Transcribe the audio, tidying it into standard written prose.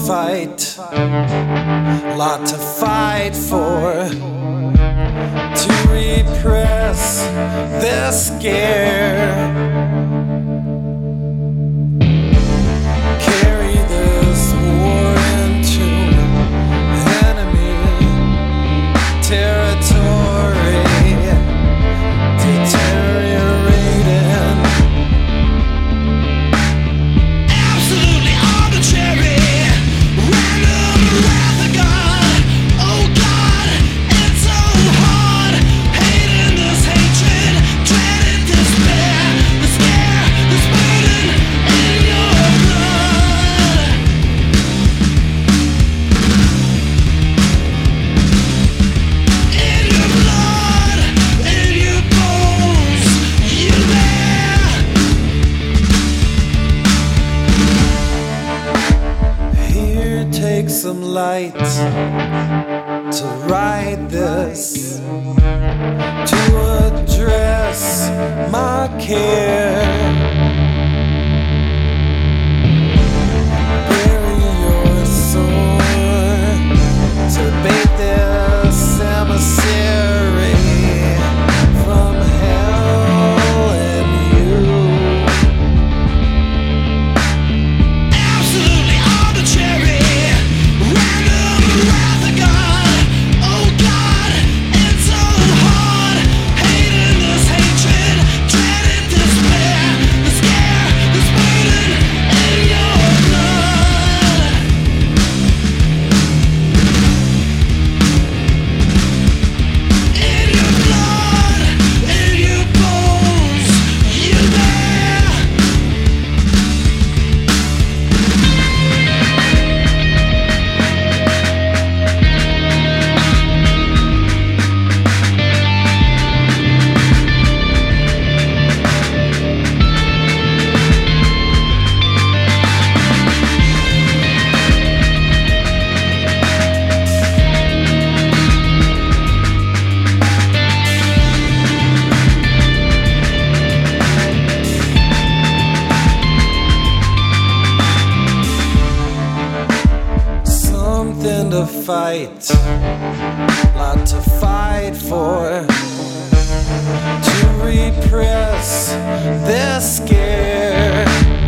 fight, lot to fight for, to repress this scare. Carry this war into enemy territory, deteriorating. Absolutely arbitrary, random wrath of God. Oh God, it's so hard. Hating this hatred, dreading despair, the scare, this burden in your blood. In your blood, in your bones, you bear. Here, take some light to write this, to address my care. Bury your sword to bait this emissary from hell and you. Absolutely arbitrary, random wrath of God. Oh God, it's so hard. Hating this hatred, dreading despair, the scare, this burden in your blood. In your blood, in your bones, you bear. Something to fight, lot to fight for, to repress this scare.